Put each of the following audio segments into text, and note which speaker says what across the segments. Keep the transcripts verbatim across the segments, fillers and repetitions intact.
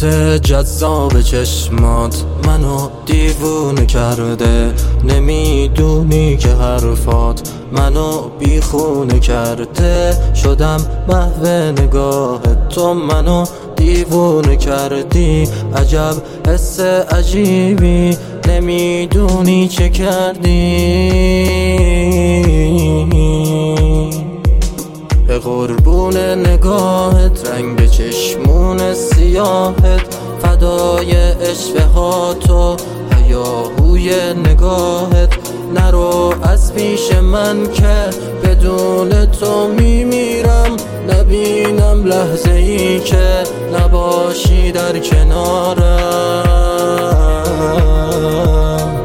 Speaker 1: عکس جذاب چشمات منو دیوونه کرده، نمیدونی که حرفات منو بیخونه کرده. شدم محو نگاهت، تو منو دیوونه کردی. عجب حس عجیبی، نمیدونی چه کردی. به قربون نگاهت، رنگ چشمون سیاهت، فدای اشوهات و هیاهوی نگاهت. نرو از پیش من که بدون تو میمیرم، نبینم لحظه ای که نباشی در کنارم.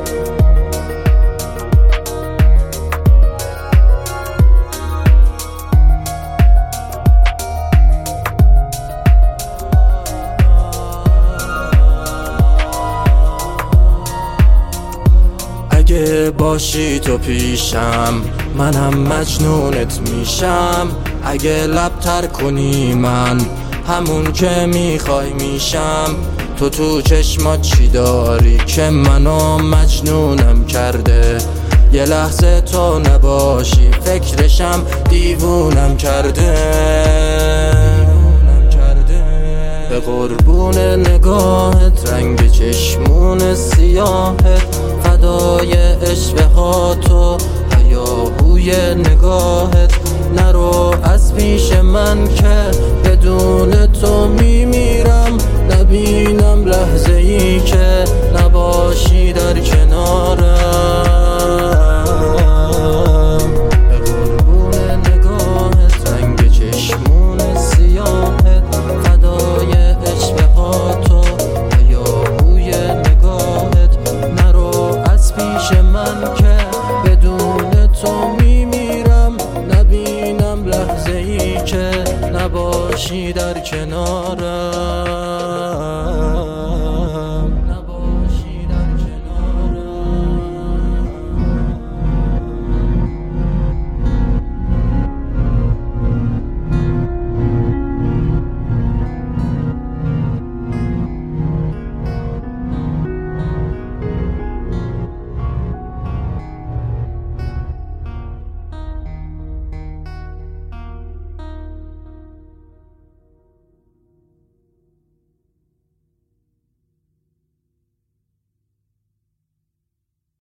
Speaker 1: اگه باشی تو پیشم، منم مجنونت میشم. اگه لب تر کنی من همون که میخوای میشم. تو تو چشمات چی داری که منو مجنونم کرده؟ یه لحظه تو نباشی فکرشم دیوونم کرده. به قربون نگاهت، رنگ چشمون سیاهت، فدای اشوهات و هیاهوی نگاهت. نرو از پیش من که